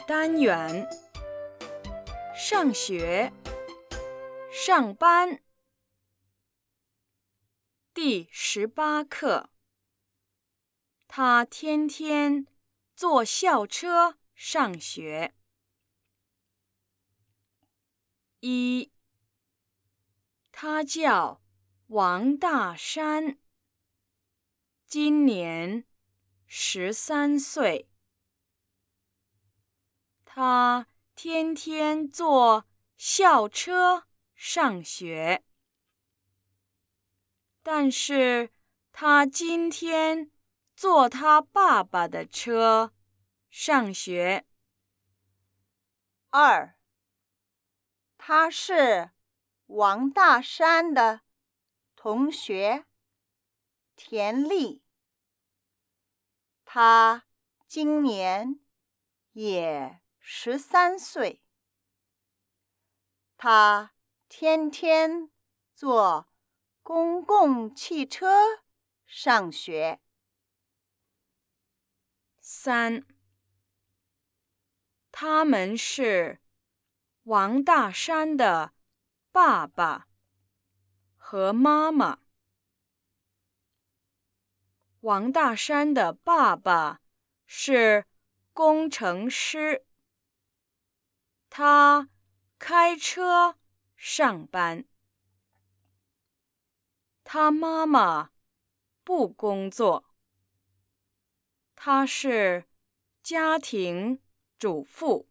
单元，上学、上班，第18课。他天天坐校车上学。1，他叫王大山，今年13岁。他天天坐校车上学，但是他今天坐他爸爸的车上学。 2，他是王大山的同学田丽，他今年也13岁。他天天坐公共汽车上学。 3，他们是王大山的爸爸和妈妈。王大山的爸爸是工程师，他开车上班。他妈妈不工作，她是家庭主妇。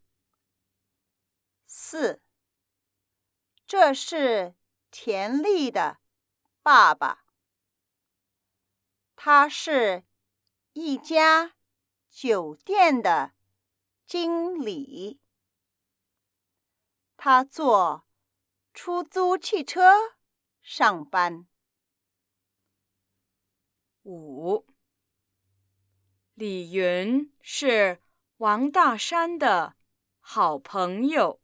4，这是田丽的爸爸，他是一家酒店的经理，他坐出租汽车上班。 5，李云是王大山的好朋友，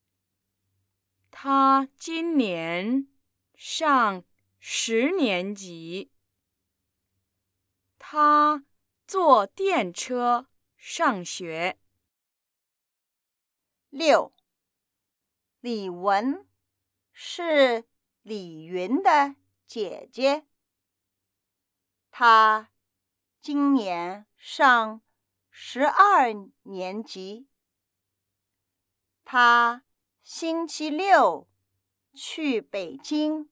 他今年上10年级。他坐电车上学。 6，李文是李云的姐姐，她今年上12年级。她星期六去北京，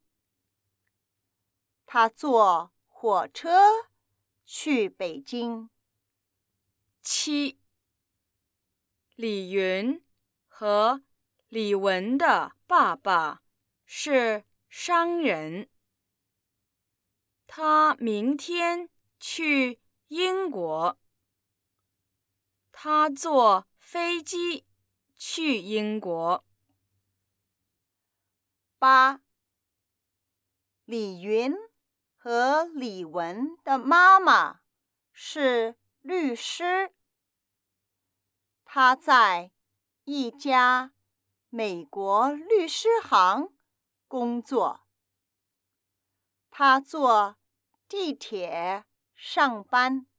她坐火车去北京。 7，李云和李文的爸爸是商人，他明天去英国，他坐飞机去英国。 8，李云和李文的妈妈是律师，她在一家美国律师行工作，她坐地铁上班。